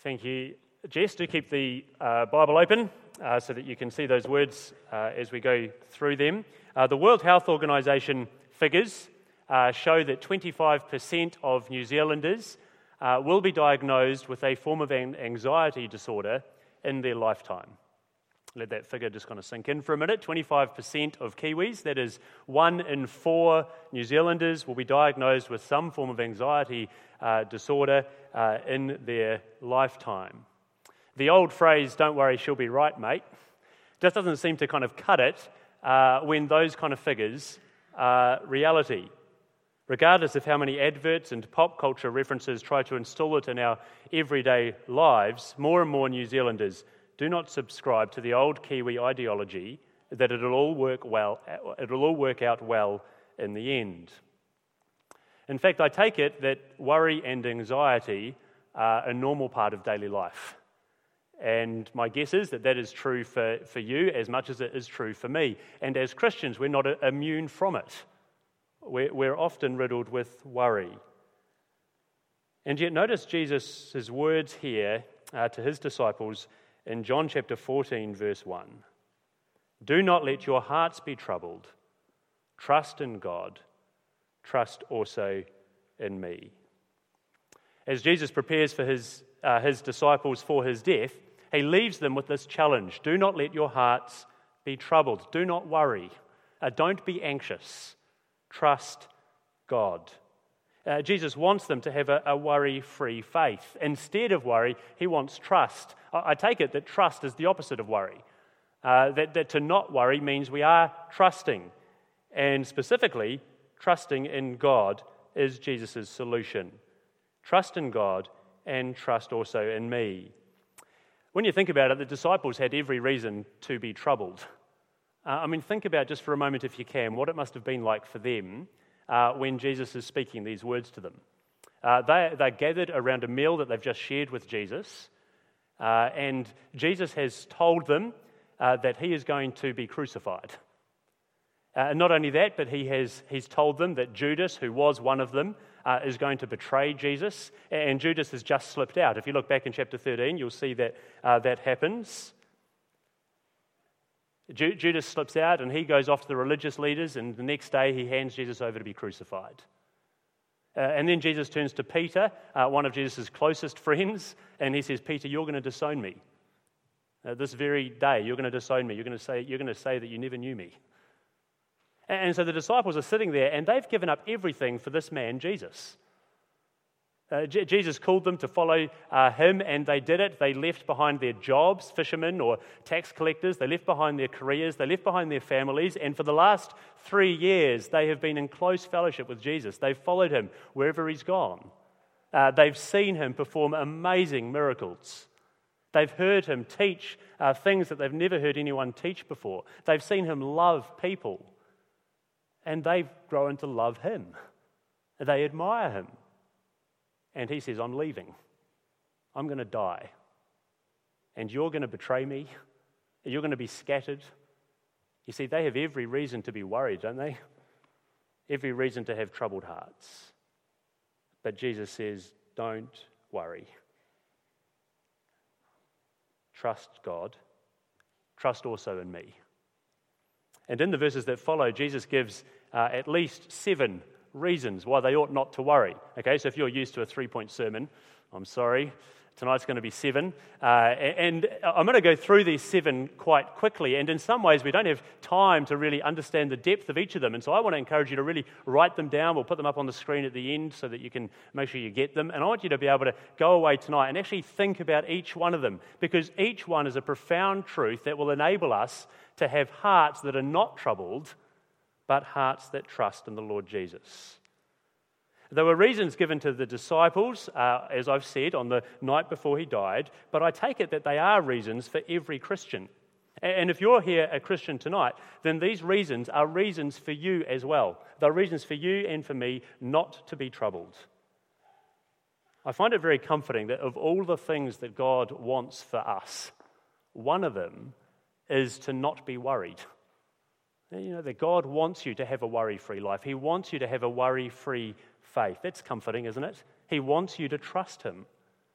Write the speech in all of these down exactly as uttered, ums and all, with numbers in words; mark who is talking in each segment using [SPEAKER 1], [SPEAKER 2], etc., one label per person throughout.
[SPEAKER 1] Thank you, Jess. Do keep the uh, Bible open uh, so that you can see those words uh, as we go through them. Uh, the World Health Organization figures uh, show that twenty-five percent of New Zealanders uh, will be diagnosed with a form of an anxiety disorder in their lifetime. Let that figure just kind of sink in for a minute. twenty-five percent of Kiwis, that is one in four New Zealanders, will be diagnosed with some form of anxiety uh, disorder uh, in their lifetime. The old phrase, "don't worry, she'll be right, mate," just doesn't seem to kind of cut it uh, when those kind of figures are reality. Regardless of how many adverts and pop culture references try to instill it in our everyday lives, more and more New Zealanders do not subscribe to the old Kiwi ideology that it'll all work well, it'll all work out well in the end. In fact, I take it that worry and anxiety are a normal part of daily life. And my guess is that that is true for, for you as much as it is true for me. And as Christians, we're not immune from it. We're, we're often riddled with worry. And yet notice Jesus' words here uh, to his disciples in John chapter fourteen, verse one. "Do not let your hearts be troubled. Trust in God. Trust also in me." As Jesus prepares for his, uh, his disciples for his death, he leaves them with this challenge. Do not let your hearts be troubled. Do not worry. Uh, don't be anxious. Trust God. Uh, Jesus wants them to have a, a worry-free faith. Instead of worry, he wants trust. I, I take it that trust is the opposite of worry. Uh, that, that to not worry means we are trusting. And specifically, trusting in God is Jesus' solution. Trust in God and trust also in me. When you think about it, the disciples had every reason to be troubled. Uh, I mean, think about just for a moment, if you can, what it must have been like for them Uh, when Jesus is speaking these words to them. Uh, they, they're gathered around a meal that they've just shared with Jesus, uh, and Jesus has told them uh, that he is going to be crucified. Uh, and not only that, but he has he's told them that Judas, who was one of them, uh, is going to betray Jesus, and Judas has just slipped out. If you look back in chapter thirteen, you'll see that uh, that happens. Judas slips out and he goes off to the religious leaders, and the next day he hands Jesus over to be crucified. Uh, and then Jesus turns to Peter, uh, one of Jesus' closest friends, and he says, "Peter, you're going to disown me. Uh, this very day, you're going to disown me. You're going to say, you're going to say that you never knew me." And, and so the disciples are sitting there, and they've given up everything for this man, Jesus. Uh, J- Jesus called them to follow uh, him, and they did it. They left behind their jobs, fishermen or tax collectors. They left behind their careers. They left behind their families. And for the last three years, they have been in close fellowship with Jesus. They've followed him wherever he's gone. Uh, they've seen him perform amazing miracles. They've heard him teach uh, things that they've never heard anyone teach before. They've seen him love people. And they've grown to love him. They admire him. And he says, "I'm leaving. I'm going to die. And you're going to betray me. You're going to be scattered." You see, they have every reason to be worried, don't they? Every reason to have troubled hearts. But Jesus says, don't worry. Trust God. Trust also in me. And in the verses that follow, Jesus gives uh, at least seven reasons why they ought not to worry. Okay, so if you're used to a three-point sermon, I'm sorry, tonight's going to be seven. Uh, and I'm going to go through these seven quite quickly, and in some ways we don't have time to really understand the depth of each of them, and so I want to encourage you to really write them down. We'll put them up on the screen at the end so that you can make sure you get them, and I want you to be able to go away tonight and actually think about each one of them, because each one is a profound truth that will enable us to have hearts that are not troubled, but hearts that trust in the Lord Jesus. There were reasons given to the disciples, uh, as I've said, on the night before he died, but I take it that they are reasons for every Christian. And if you're here a Christian tonight, then these reasons are reasons for you as well. They're reasons for you and for me not to be troubled. I find it very comforting that of all the things that God wants for us, one of them is to not be worried. You know, that God wants you to have a worry-free life. He wants you to have a worry-free faith. That's comforting, isn't it? He wants you to trust him.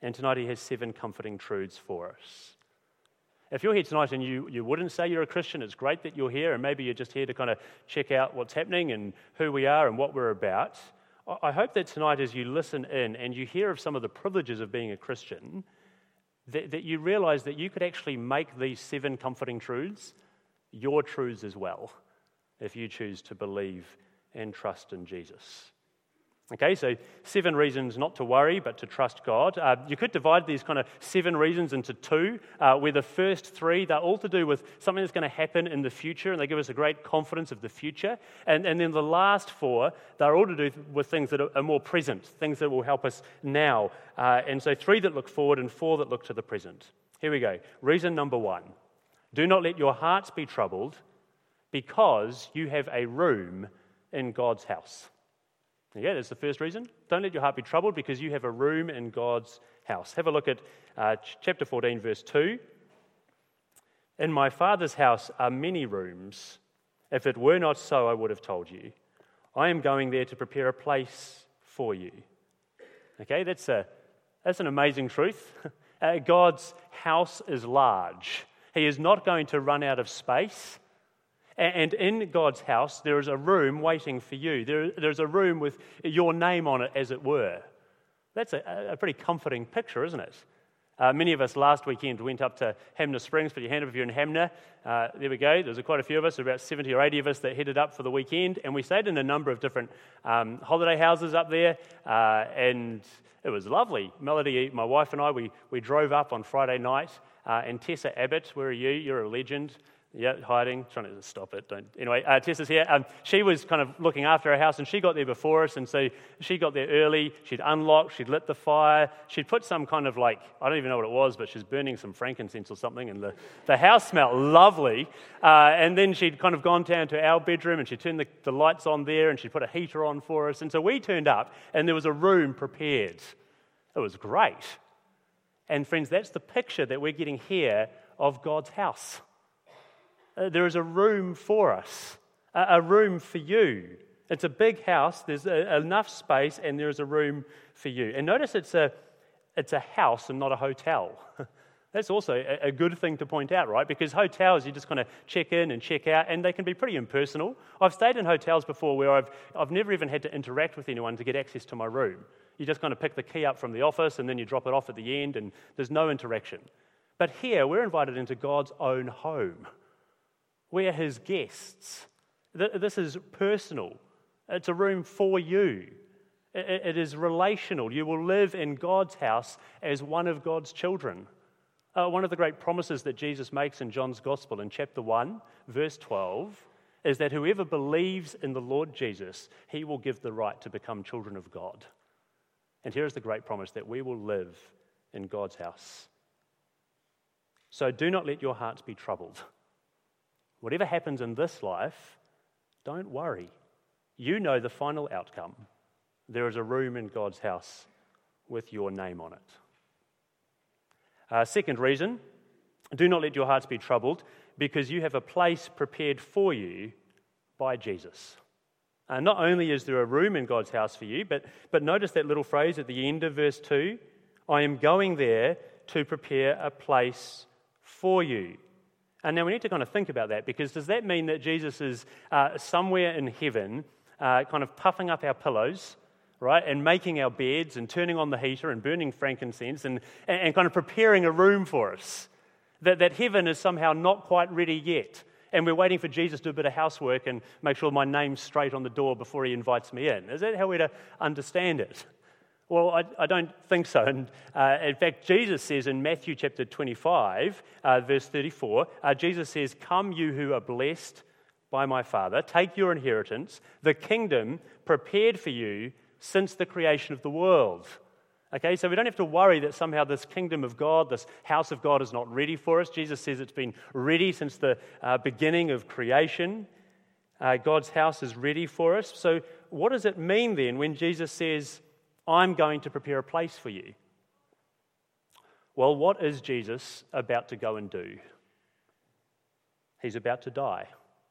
[SPEAKER 1] And tonight he has seven comforting truths for us. If you're here tonight and you, you wouldn't say you're a Christian, it's great that you're here, and maybe you're just here to kind of check out what's happening and who we are and what we're about. I hope that tonight as you listen in and you hear of some of the privileges of being a Christian, that, that you realize that you could actually make these seven comforting truths your truths as well, if you choose to believe and trust in Jesus. Okay, so seven reasons not to worry, but to trust God. Uh, you could divide these kind of seven reasons into two, uh, where the first three, they're all to do with something that's going to happen in the future, and they give us a great confidence of the future. And, and then the last four, they're all to do with things that are, are more present, things that will help us now. Uh, and so three that look forward and four that look to the present. Here we go. Reason number one, do not let your hearts be troubled because you have a room in God's house. Yeah, that's the first reason. Don't let your heart be troubled because you have a room in God's house. Have a look at uh, chapter fourteen, verse two. In my Father's house are many rooms. If it were not so, I would have told you. I am going there to prepare a place for you. Okay, that's a that's an amazing truth. Uh, God's house is large. He is not going to run out of space. And in God's house, there is a room waiting for you. There, there's a room with your name on it, as it were. That's a, a pretty comforting picture, isn't it? Uh, many of us last weekend went up to Hamner Springs. Put your hand up if you're in Hamner. Uh, there we go. There's quite a few of us, about seventy or eighty of us that headed up for the weekend. And we stayed in a number of different um, holiday houses up there. Uh, and it was lovely. Melody, my wife and I, we, we drove up on Friday night. Uh, and Tessa Abbott, where are you? You're a legend. Yeah, hiding, trying to stop it. Don't. Anyway, uh, Tessa's here. Um, she was kind of looking after her house, and she got there before us, and so she got there early. She'd unlocked, she'd lit the fire, she'd put some kind of like, I don't even know what it was, but she's burning some frankincense or something, and the, the house smelled lovely. Uh, and then she'd kind of gone down to our bedroom, and she turned the, the lights on there, and she put a heater on for us. And so we turned up, and there was a room prepared. It was great. And friends, that's the picture that we're getting here of God's house. Uh, there is a room for us, a, a room for you. It's a big house, there's a, enough space, and there is a room for you. And notice it's a, it's a house and not a hotel. That's also a, a good thing to point out, right? Because hotels, you just kind of check in and check out, and they can be pretty impersonal. I've stayed in hotels before where I've, I've never even had to interact with anyone to get access to my room. You just kind of pick the key up from the office, and then you drop it off at the end, and there's no interaction. But here, we're invited into God's own home. We're his guests. This is personal. It's a room for you. It is relational. You will live in God's house as one of God's children. Uh, one of the great promises that Jesus makes in John's Gospel in chapter one, verse twelve, is that whoever believes in the Lord Jesus, he will give the right to become children of God. And here is the great promise that we will live in God's house. So do not let your hearts be troubled. Whatever happens in this life, don't worry. You know the final outcome. There is a room in God's house with your name on it. Uh, second reason, do not let your hearts be troubled because you have a place prepared for you by Jesus. Uh, not only is there a room in God's house for you, but, but notice that little phrase at the end of verse two, I am going there to prepare a place for you. And now we need to kind of think about that, because does that mean that Jesus is uh, somewhere in heaven uh, kind of puffing up our pillows, right, and making our beds and turning on the heater and burning frankincense and, and kind of preparing a room for us? That, that heaven is somehow not quite ready yet, and we're waiting for Jesus to do a bit of housework and make sure my name's straight on the door before he invites me in. Is that how we're to understand it? Well, I, I don't think so. And uh, in fact, Jesus says in Matthew chapter twenty-five, uh, verse thirty-four, uh, Jesus says, come you who are blessed by my Father, take your inheritance, the kingdom prepared for you since the creation of the world. Okay, so we don't have to worry that somehow this kingdom of God, this house of God is not ready for us. Jesus says it's been ready since the uh, beginning of creation. Uh, God's house is ready for us. So what does it mean then when Jesus says, I'm going to prepare a place for you? Well, what is Jesus about to go and do? He's about to die.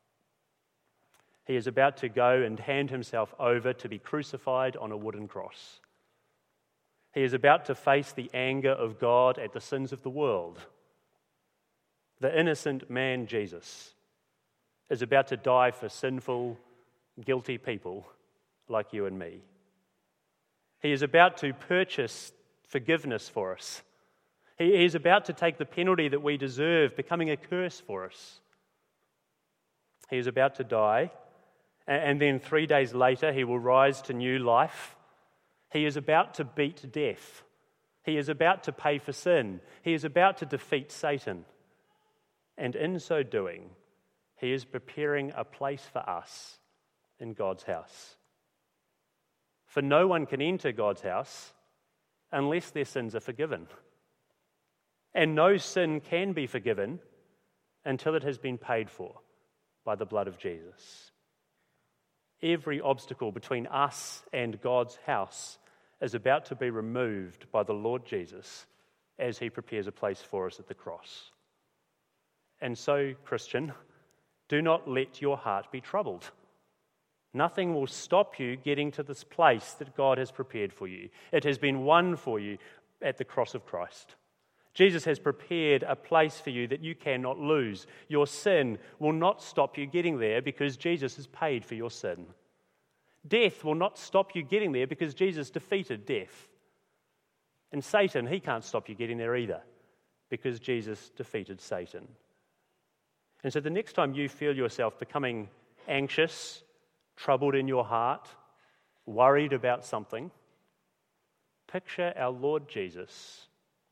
[SPEAKER 1] He is about to go and hand himself over to be crucified on a wooden cross. He is about to face the anger of God at the sins of the world. The innocent man, Jesus, is about to die for sinful, guilty people like you and me. He is about to purchase forgiveness for us. He is about to take the penalty that we deserve, becoming a curse for us. He is about to die, and then three days later he will rise to new life. He is about to beat death. He is about to pay for sin. He is about to defeat Satan. And in so doing, he is preparing a place for us in God's house. For no one can enter God's house unless their sins are forgiven. And no sin can be forgiven until it has been paid for by the blood of Jesus. Every obstacle between us and God's house is about to be removed by the Lord Jesus as he prepares a place for us at the cross. And so, Christian, do not let your heart be troubled. Nothing will stop you getting to this place that God has prepared for you. It has been won for you at the cross of Christ. Jesus has prepared a place for you that you cannot lose. Your sin will not stop you getting there because Jesus has paid for your sin. Death will not stop you getting there because Jesus defeated death. And Satan, he can't stop you getting there either because Jesus defeated Satan. And so the next time you feel yourself becoming anxious, troubled in your heart, worried about something, picture our Lord Jesus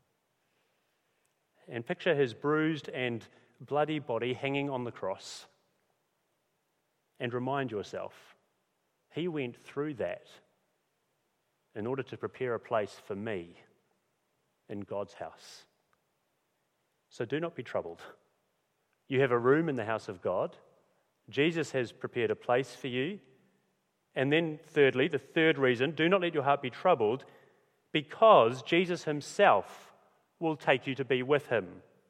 [SPEAKER 1] and picture his bruised and bloody body hanging on the cross, and remind yourself, he went through that in order to prepare a place for me in God's house. So do not be troubled. You have a room in the house of God. Jesus has prepared a place for you. And then thirdly, the third reason, do not let your heart be troubled, because Jesus himself will take you to be with him.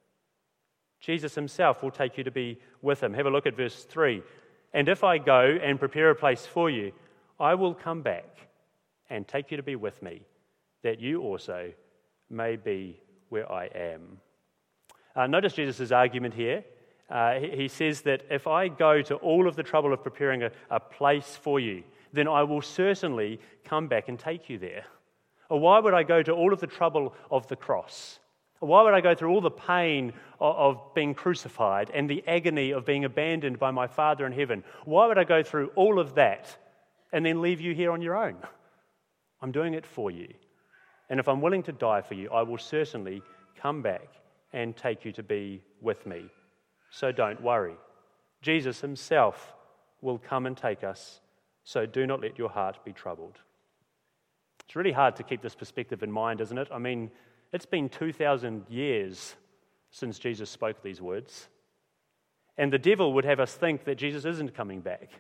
[SPEAKER 1] Jesus himself will take you to be with him. Have a look at verse three. And if I go and prepare a place for you, I will come back and take you to be with me, that you also may be where I am. Uh, notice Jesus' argument here. Uh, he, he says that if I go to all of the trouble of preparing a, a place for you, then I will certainly come back and take you there. Or why would I go to all of the trouble of the cross? Or why would I go through all the pain of, of being crucified and the agony of being abandoned by my Father in heaven? Why would I go through all of that and then leave you here on your own? I'm doing it for you. And if I'm willing to die for you, I will certainly come back and take you to be with me. So don't worry. Jesus himself will come and take us, so do not let your heart be troubled. It's really hard to keep this perspective in mind, isn't it? I mean, it's been two thousand years since Jesus spoke these words. And the devil would have us think that Jesus isn't coming back.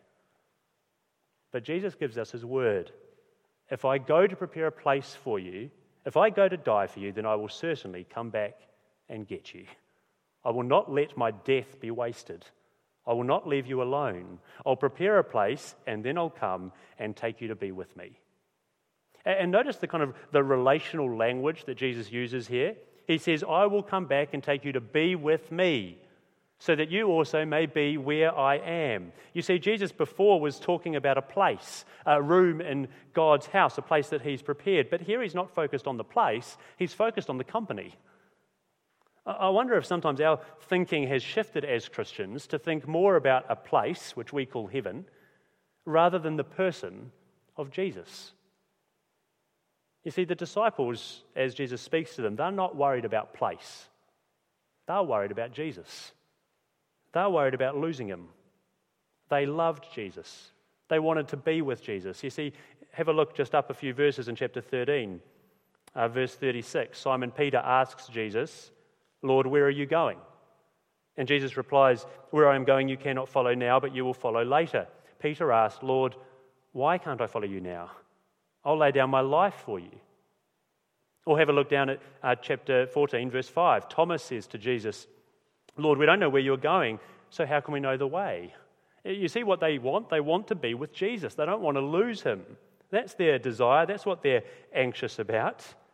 [SPEAKER 1] But Jesus gives us his word. If I go to prepare a place for you, if I go to die for you, then I will certainly come back and get you. I will not let my death be wasted. I will not leave you alone. I'll prepare a place, and then I'll come and take you to be with me. And notice the kind of the relational language that Jesus uses here. He says, I will come back and take you to be with me, so that you also may be where I am. You see, Jesus before was talking about a place, a room in God's house, a place that he's prepared. But here he's not focused on the place, he's focused on the company. I wonder if sometimes our thinking has shifted as Christians to think more about a place, which we call heaven, rather than the person of Jesus. You see, the disciples, as Jesus speaks to them, they're not worried about place. They're worried about Jesus. They're worried about losing him. They loved Jesus. They wanted to be with Jesus. You see, have a look just up a few verses in chapter thirteen. Uh, verse thirty-six, Simon Peter asks Jesus, Lord, where are you going? And Jesus replies, where I am going you cannot follow now, but you will follow later. Peter asked, Lord, why can't I follow you now? I'll lay down my life for you. Or have a look down at uh, chapter fourteen, verse five. Thomas says to Jesus, Lord, we don't know where you're going, so how can we know the way? You see what they want? They want to be with Jesus. They don't want to lose him. That's their desire. That's what they're anxious about.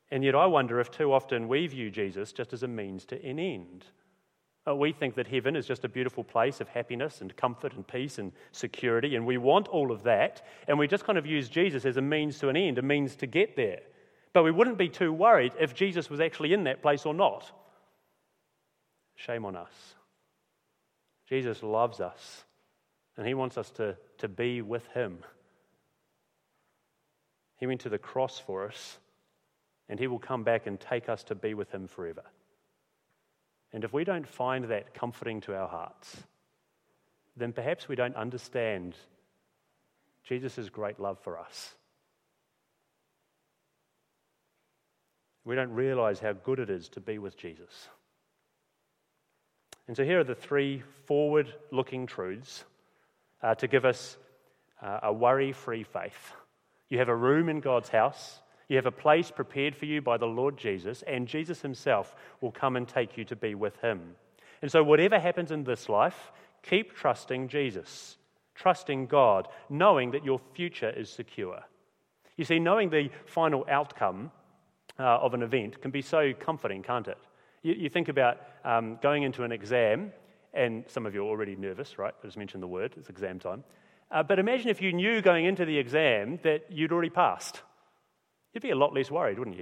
[SPEAKER 1] And yet I wonder if too often we view Jesus just as a means to an end. Uh, We think that heaven is just a beautiful place of happiness and comfort and peace and security, and we want all of that, and we just kind of use Jesus as a means to an end, a means to get there. But we wouldn't be too worried if Jesus was actually in that place or not. Shame on us. Jesus loves us, and he wants us to, to be with him. He went to the cross for us, and he will come back and take us to be with him forever. And if we don't find that comforting to our hearts, then perhaps we don't understand Jesus' great love for us. We don't realize how good it is to be with Jesus. And so here are the three forward-looking truths uh, to give us uh, a worry-free faith. You have a room in God's house. You have a place prepared for you by the Lord Jesus, and Jesus himself will come and take you to be with him. And so whatever happens in this life, keep trusting Jesus, trusting God, knowing that your future is secure. You see, knowing the final outcome uh, of an event can be so comforting, can't it? You, you think about um, going into an exam, and some of you are already nervous, right? I just mentioned the word, it's exam time. Uh, but imagine if you knew going into the exam that you'd already passed. You'd be a lot less worried, wouldn't you?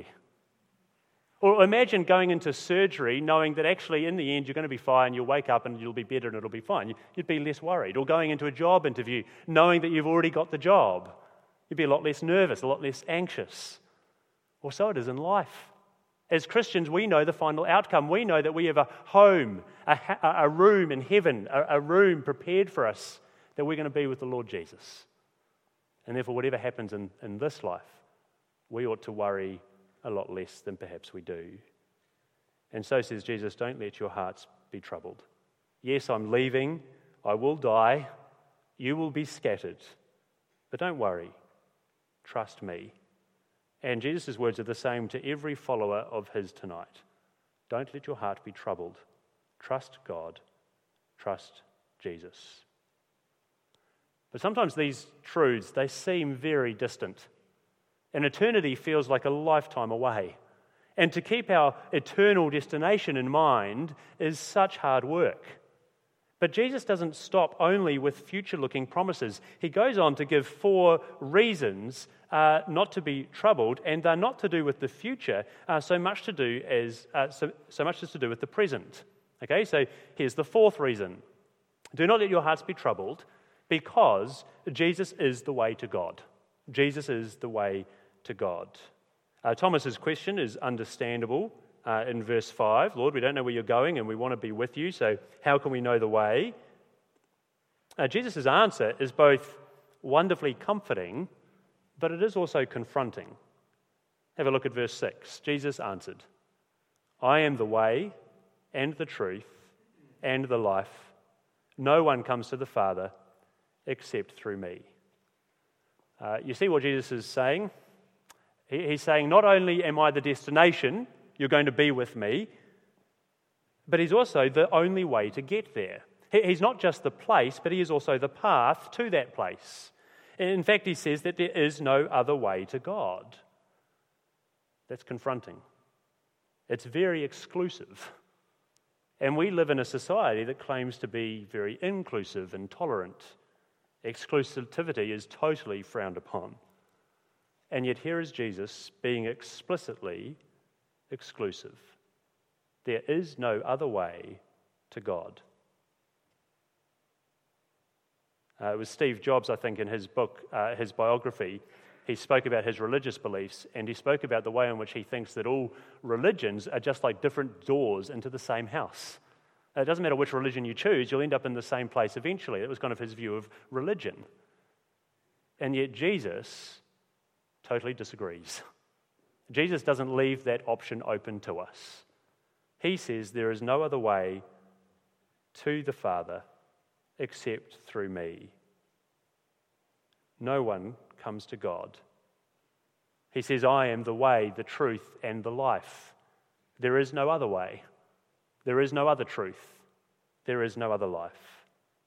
[SPEAKER 1] Or imagine going into surgery knowing that actually in the end you're going to be fine, you'll wake up and you'll be better and it'll be fine. You'd be less worried. Or going into a job interview knowing that you've already got the job. You'd be a lot less nervous, a lot less anxious. Or so it is in life. As Christians, we know the final outcome. We know that we have a home, a, ha- a room in heaven, a, a room prepared for us, that we're going to be with the Lord Jesus. And therefore, whatever happens in, in this life, we ought to worry a lot less than perhaps we do. And so says Jesus, don't let your hearts be troubled. Yes, I'm leaving. I will die. You will be scattered. But don't worry. Trust me. And Jesus' words are the same to every follower of his tonight. Don't let your heart be troubled. Trust God. Trust Jesus. But sometimes these truths, they seem very distant. And eternity feels like a lifetime away. And to keep our eternal destination in mind is such hard work. But Jesus doesn't stop only with future-looking promises. He goes on to give four reasons uh, not to be troubled, and they're not to do with the future, uh, so much to do as uh, so, so much as to do with the present. Okay, so here's the fourth reason: do not let your hearts be troubled, because Jesus is the way to God. Jesus is the way to God. Uh, Thomas's question is understandable uh, in verse five. Lord, we don't know where you're going and we want to be with you, so how can we know the way? Uh, Jesus' answer is both wonderfully comforting, but it is also confronting. Have a look at verse six. Jesus answered, I am the way and the truth and the life. No one comes to the Father except through me. Uh, you see what Jesus is saying? He, he's saying, not only am I the destination, you're going to be with me, but he's also the only way to get there. He, he's not just the place, but he is also the path to that place. In fact, he says that there is no other way to God. That's confronting. It's very exclusive. And we live in a society that claims to be very inclusive and tolerant. Exclusivity is totally frowned upon. And yet here is Jesus being explicitly exclusive. There is no other way to God. Uh, it was Steve Jobs, I think, in his book, uh, his biography, he spoke about his religious beliefs, and he spoke about the way in which he thinks that all religions are just like different doors into the same house. It doesn't matter which religion you choose, you'll end up in the same place eventually. That was kind of his view of religion. And yet Jesus totally disagrees. Jesus doesn't leave that option open to us. He says there is no other way to the Father except through me. No one comes to God. He says, I am the way, the truth, and the life. There is no other way. There is no other truth. There is no other life.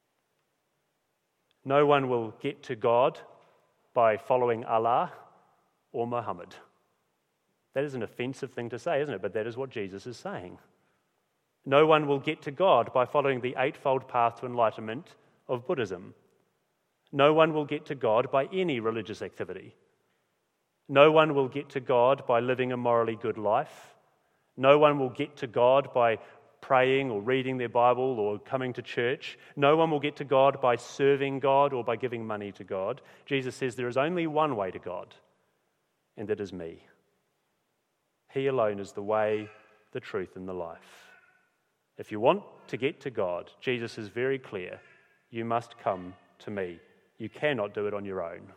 [SPEAKER 1] No one will get to God by following Allah or Muhammad. That is an offensive thing to say, isn't it? But that is what Jesus is saying. No one will get to God by following the eightfold path to enlightenment of Buddhism. No one will get to God by any religious activity. No one will get to God by living a morally good life. No one will get to God by praying or reading their Bible or coming to church. No one will get to God by serving God or by giving money to God. Jesus says there is only one way to God, and that is me. He alone is the way, the truth, and the life. If you want to get to God, Jesus is very clear. You must come to me. You cannot do it on your own.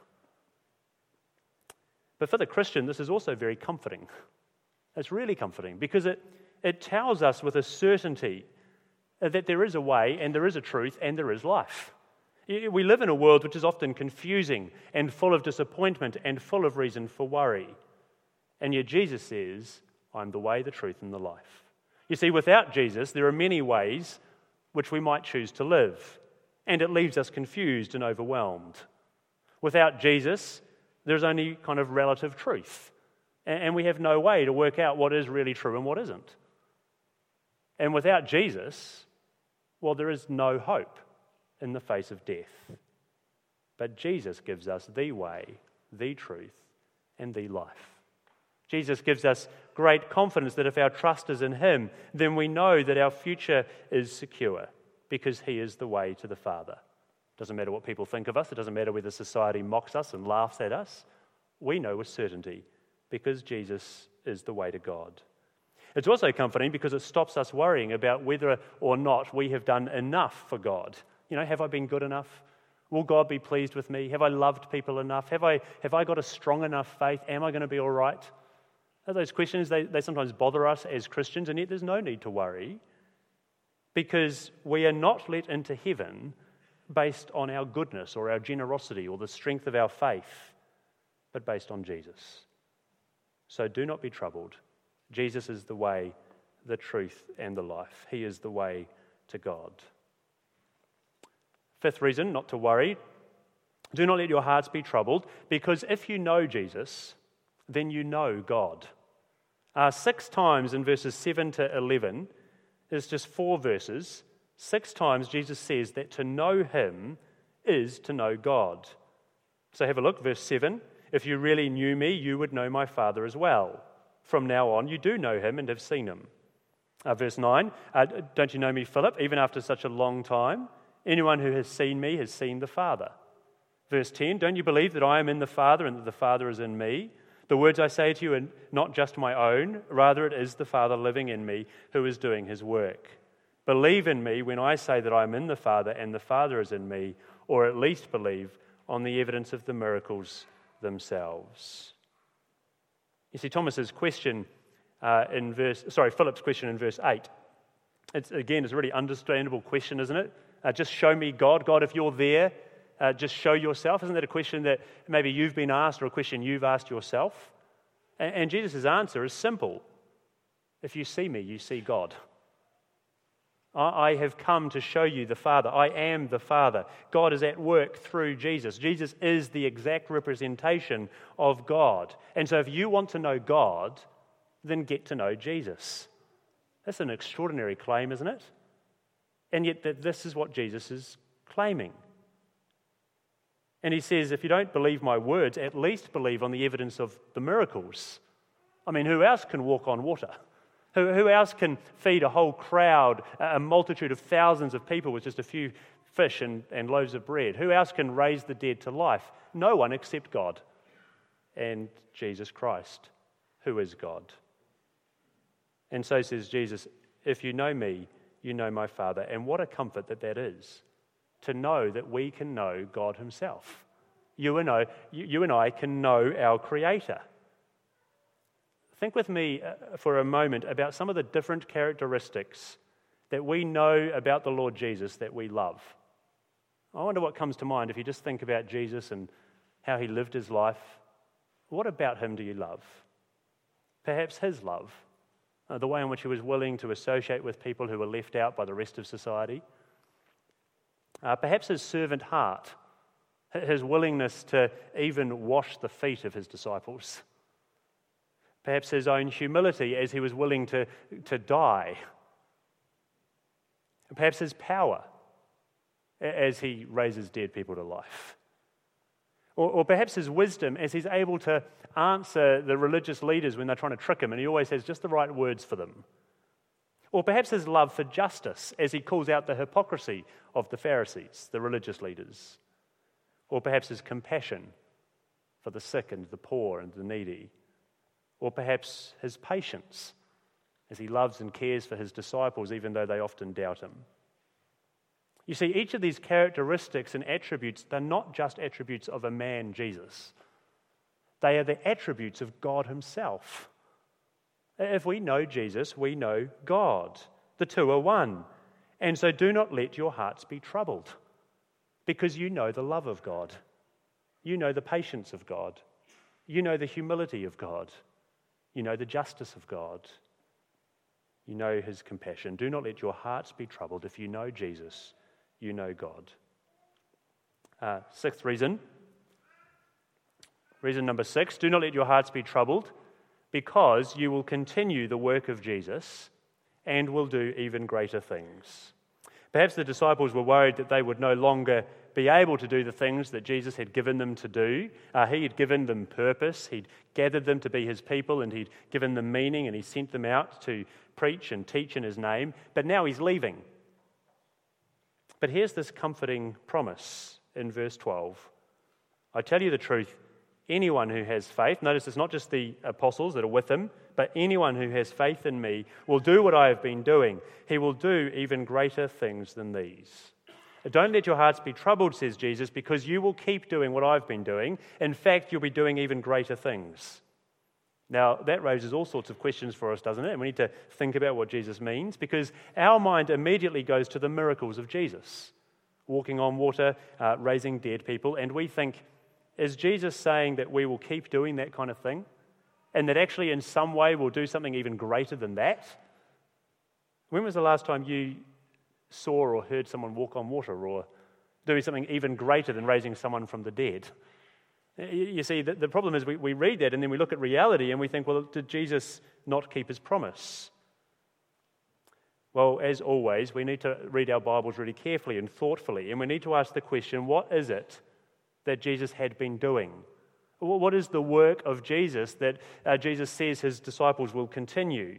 [SPEAKER 1] But for the Christian, this is also very comforting. It's really comforting because it, it tells us with a certainty that there is a way and there is a truth and there is life. We live in a world which is often confusing and full of disappointment and full of reason for worry. And yet Jesus says, I'm the way, the truth, and the life. You see, without Jesus, there are many ways which we might choose to live, and it leaves us confused and overwhelmed. Without Jesus, there's only kind of relative truth, and we have no way to work out what is really true and what isn't. And without Jesus, well, there is no hope in the face of death. But Jesus gives us the way, the truth, and the life. Jesus gives us great confidence that if our trust is in him, then we know that our future is secure because he is the way to the Father. It doesn't matter what people think of us. It doesn't matter whether society mocks us and laughs at us. We know with certainty because Jesus is the way to God. It's also comforting because it stops us worrying about whether or not we have done enough for God. You know, have I been good enough? Will God be pleased with me? Have I loved people enough? Have I, have I got a strong enough faith? Am I going to be all right? Those questions, they, they sometimes bother us as Christians, and yet there's no need to worry because we are not let into heaven based on our goodness or our generosity or the strength of our faith, but based on Jesus. So do not be troubled. Jesus is the way, the truth, and the life. He is the way to God. Fifth reason not to worry. Do not let your hearts be troubled, because if you know Jesus, then you know God. Uh, six times in verses seven to eleven, it's just four verses, six times Jesus says that to know him is to know God. So have a look, verse seven. If you really knew me, you would know my Father as well. From now on, you do know him and have seen him. Uh, verse nine, uh, don't you know me, Philip, even after such a long time? Anyone who has seen me has seen the Father. Verse ten, don't you believe that I am in the Father and that the Father is in me? The words I say to you are not just my own, rather it is the Father living in me who is doing his work. Believe in me when I say that I am in the Father and the Father is in me, or at least believe on the evidence of the miracles themselves. You see, Thomas's question uh, in verse, sorry, Philip's question in verse eight, it's, again, it's a really understandable question, isn't it? Uh, just show me God. God, if you're there, Uh, just show yourself. Isn't that a question that maybe you've been asked or a question you've asked yourself? And, and Jesus' answer is simple. If you see me, you see God. I, I have come to show you the Father. I am the Father. God is at work through Jesus. Jesus is the exact representation of God. And so if you want to know God, then get to know Jesus. That's an extraordinary claim, isn't it? And yet that this is what Jesus is claiming. And he says, if you don't believe my words, at least believe on the evidence of the miracles. I mean, who else can walk on water? Who, who else can feed a whole crowd, a multitude of thousands of people with just a few fish and, and loaves of bread? Who else can raise the dead to life? No one except God and Jesus Christ, who is God. And so says Jesus, if you know me, you know my Father. And what a comfort that that is. To know that we can know God himself. You and I, you and I can know our Creator. Think with me for a moment about some of the different characteristics that we know about the Lord Jesus that we love. I wonder what comes to mind if you just think about Jesus and how he lived his life. What about him do you love? Perhaps his love, uh, the way in which he was willing to associate with people who were left out by the rest of society. Uh, perhaps his servant heart, his willingness to even wash the feet of his disciples. Perhaps his own humility as he was willing to, to die. Perhaps his power as he raises dead people to life. Or, or perhaps his wisdom as he's able to answer the religious leaders when they're trying to trick him and he always has just the right words for them. Or perhaps his love for justice as he calls out the hypocrisy of the Pharisees, the religious leaders. Or perhaps his compassion for the sick and the poor and the needy. Or perhaps his patience as he loves and cares for his disciples even though they often doubt him. You see, each of these characteristics and attributes, they're not just attributes of a man, Jesus. They are the attributes of God himself. If we know Jesus, we know God. The two are one. And so do not let your hearts be troubled, because you know the love of God. You know the patience of God. You know the humility of God. You know the justice of God. You know his compassion. Do not let your hearts be troubled. If you know Jesus, you know God. Uh, sixth reason. Reason number six, do not let your hearts be troubled, because you will continue the work of Jesus and will do even greater things. Perhaps the disciples were worried that they would no longer be able to do the things that Jesus had given them to do. Uh, he had given them purpose. He'd gathered them to be his people and he'd given them meaning and he sent them out to preach and teach in his name. But now he's leaving. But here's this comforting promise in verse twelve. I tell you the truth, anyone who has faith, notice it's not just the apostles that are with him, but anyone who has faith in me will do what I have been doing. He will do even greater things than these. Don't let your hearts be troubled, says Jesus, because you will keep doing what I've been doing. In fact, you'll be doing even greater things. Now, that raises all sorts of questions for us, doesn't it? And we need to think about what Jesus means, because our mind immediately goes to the miracles of Jesus, walking on water, uh, raising dead people, and we think, is Jesus saying that we will keep doing that kind of thing? And that actually in some way we'll do something even greater than that? When was the last time you saw or heard someone walk on water or doing something even greater than raising someone from the dead? You see, the problem is we, we read that and then we look at reality and we think, well, did Jesus not keep his promise? Well, as always, we need to read our Bibles really carefully and thoughtfully, and we need to ask the question, what is it that Jesus had been doing? What is the work of Jesus that uh, Jesus says his disciples will continue?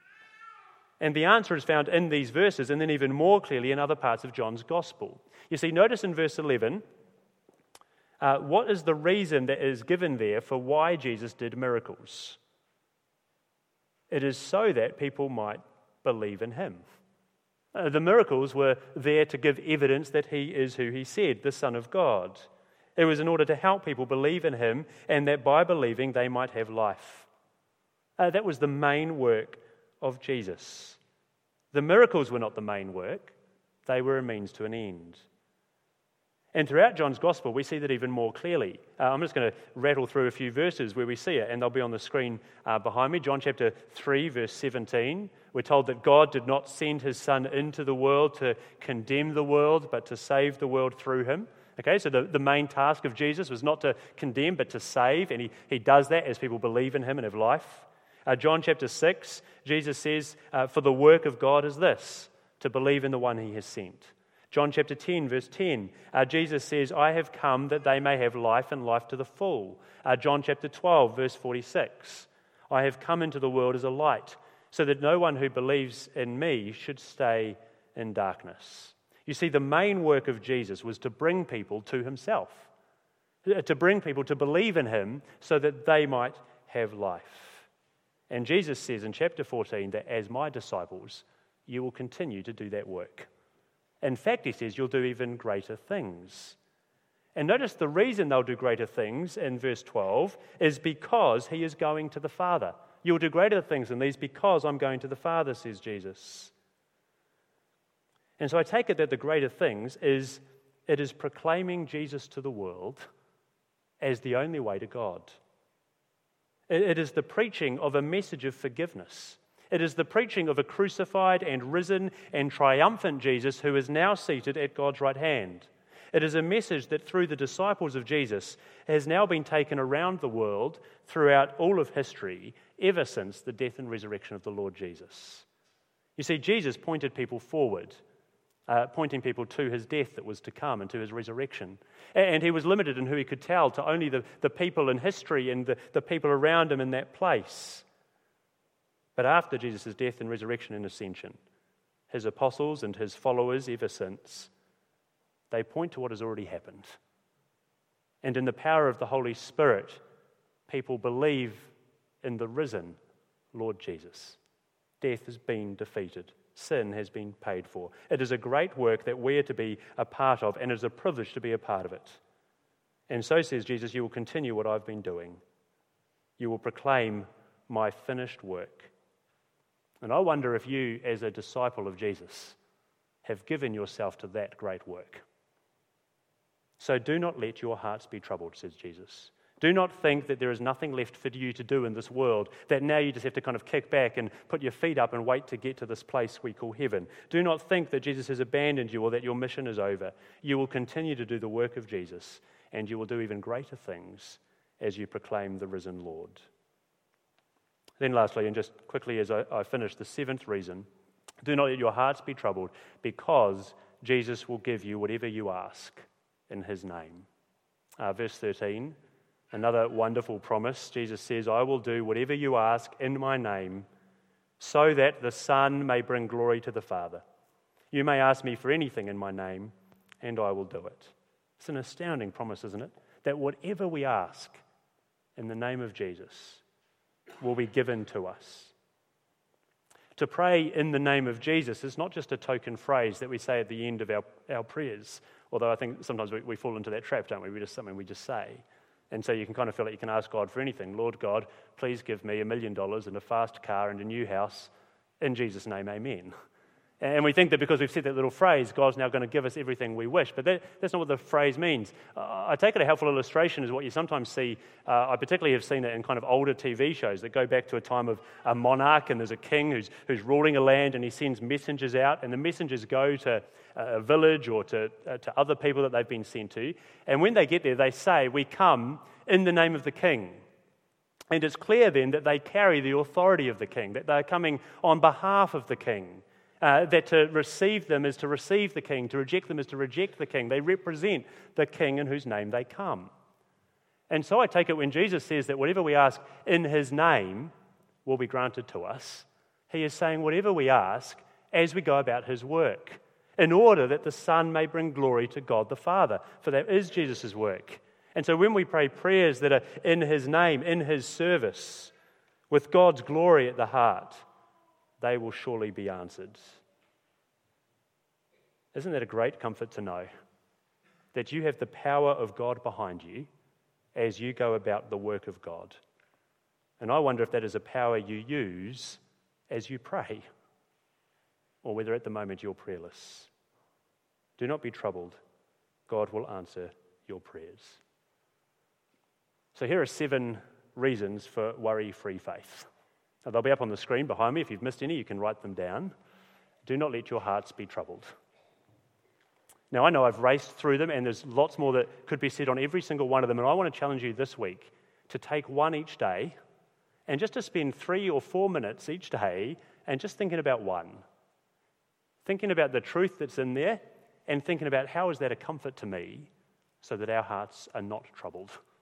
[SPEAKER 1] And the answer is found in these verses, and then even more clearly in other parts of John's Gospel. You see, notice in verse eleven, uh, what is the reason that is given there for why Jesus did miracles? It is so that people might believe in him. Uh, the miracles were there to give evidence that he is who he said, the Son of God. It was in order to help people believe in him, and that by believing they might have life. Uh, that was the main work of Jesus. The miracles were not the main work. They were a means to an end. And throughout John's Gospel, we see that even more clearly. Uh, I'm just going to rattle through a few verses where we see it, and they'll be on the screen uh, behind me. John chapter three, verse seventeen. We're told that God did not send his Son into the world to condemn the world, but to save the world through him. Okay, so the, the main task of Jesus was not to condemn, but to save, and he, he does that as people believe in him and have life. Uh, John chapter six, Jesus says, uh, for the work of God is this, to believe in the one he has sent. John chapter ten, verse ten, uh, Jesus says, I have come that they may have life and life to the full. Uh, John chapter twelve, verse forty-six, I have come into the world as a light, so that no one who believes in me should stay in darkness. You see, the main work of Jesus was to bring people to himself, to bring people to believe in him so that they might have life. And Jesus says in chapter fourteen that as my disciples, you will continue to do that work. In fact, he says, you'll do even greater things. And notice the reason they'll do greater things in verse twelve is because he is going to the Father. You'll do greater things than these because I'm going to the Father, says Jesus. And so I take it that the greater things is, it is proclaiming Jesus to the world as the only way to God. It is the preaching of a message of forgiveness. It is the preaching of a crucified and risen and triumphant Jesus who is now seated at God's right hand. It is a message that through the disciples of Jesus has now been taken around the world throughout all of history ever since the death and resurrection of the Lord Jesus. You see, Jesus pointed people forward, uh, pointing people to his death that was to come and to his resurrection. And he was limited in who he could tell to only the, the people in history and the, the people around him in that place. But after Jesus' death and resurrection and ascension, his apostles and his followers ever since, they point to what has already happened. And in the power of the Holy Spirit, people believe in the risen Lord Jesus. Death has been defeated. Sin has been paid for. It is a great work that we are to be a part of, and it is a privilege to be a part of it. And so says Jesus, you will continue what I've been doing. You will proclaim my finished work. And I wonder if you, as a disciple of Jesus, have given yourself to that great work. So do not let your hearts be troubled, says Jesus. Do not think that there is nothing left for you to do in this world, that now you just have to kind of kick back and put your feet up and wait to get to this place we call heaven. Do not think that Jesus has abandoned you or that your mission is over. You will continue to do the work of Jesus, and you will do even greater things as you proclaim the risen Lord. Then lastly, and just quickly as I, I finish, the seventh reason, do not let your hearts be troubled, because Jesus will give you whatever you ask in his name. Uh, verse thirteen, another wonderful promise. Jesus says, I will do whatever you ask in my name, so that the Son may bring glory to the Father. You may ask me for anything in my name, and I will do it. It's an astounding promise, isn't it? That whatever we ask in the name of Jesus will be given to us. To pray in the name of Jesus is not just a token phrase that we say at the end of our, our prayers, although I think sometimes we, we fall into that trap, don't we? We just something we just say. And so you can kind of feel like you can ask God for anything. Lord God, please give me a million dollars and a fast car and a new house. In Jesus' name, amen. And we think that because we've said that little phrase, God's now going to give us everything we wish. But that, that's not what the phrase means. Uh, I take it a helpful illustration is what you sometimes see. Uh, I particularly have seen it in kind of older T V shows that go back to a time of a monarch, and there's a king who's, who's ruling a land, and he sends messengers out, and the messengers go to a village or to, uh, to other people that they've been sent to. And when they get there, they say, we come in the name of the king. And it's clear then that they carry the authority of the king, that they're coming on behalf of the king. Uh, that to receive them is to receive the king, to reject them is to reject the king. They represent the king in whose name they come. And so I take it when Jesus says that whatever we ask in his name will be granted to us, he is saying whatever we ask as we go about his work, in order that the Son may bring glory to God the Father, for that is Jesus' work. And so when we pray prayers that are in his name, in his service, with God's glory at the heart, they will surely be answered. Isn't that a great comfort to know that you have the power of God behind you as you go about the work of God? And I wonder if that is a power you use as you pray, or whether at the moment you're prayerless. Do not be troubled. God will answer your prayers. So here are seven reasons for worry-free faith. Now, they'll be up on the screen behind me. If you've missed any, you can write them down. Do not let your hearts be troubled. Now, I know I've raced through them, and there's lots more that could be said on every single one of them, and I want to challenge you this week to take one each day and just to spend three or four minutes each day and just thinking about one. Thinking about the truth that's in there and thinking about how is that a comfort to me so that our hearts are not troubled.